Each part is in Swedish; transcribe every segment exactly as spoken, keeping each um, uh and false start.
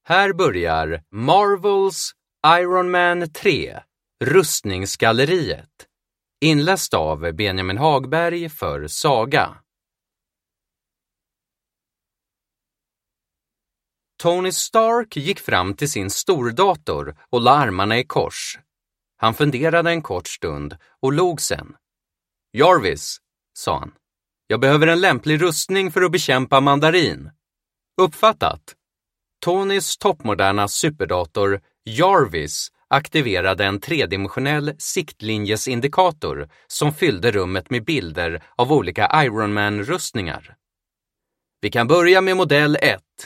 Här börjar Marvels Iron Man tre, Rustningsgalleriet, inläst av Benjamin Hagberg för Saga. Tony Stark gick fram till sin stordator och la armarna i kors. Han funderade en kort stund och log sen. Jarvis, sa han. Jag behöver en lämplig rustning för att bekämpa Mandarin. Uppfattat. Tonys toppmoderna superdator Jarvis aktiverade en tredimensionell siktlinjesindikator som fyllde rummet med bilder av olika Iron Man-rustningar. Vi kan börja med modell ett.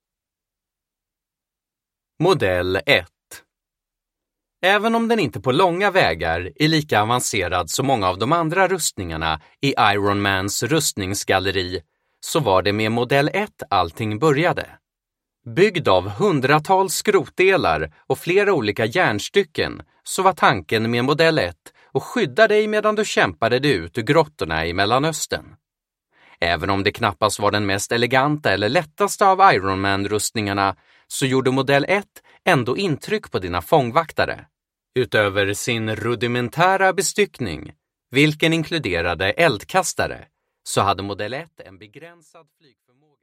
Modell ett. Även om den inte på långa vägar är lika avancerad som många av de andra rustningarna i Iron Mans rustningsgalleri, så var det med modell ett allting började. Byggd av hundratals skrotdelar och flera olika järnstycken, så var tanken med modell ett att skydda dig medan du kämpade dig ut ur grottorna i Mellanöstern. Även om det knappast var den mest eleganta eller lättaste av Iron Man-rustningarna, så gjorde modell ett ändå intryck på dina fångvaktare. Utöver sin rudimentära bestyckning, vilken inkluderade eldkastare, så hade modell ett en begränsad flygförmåga.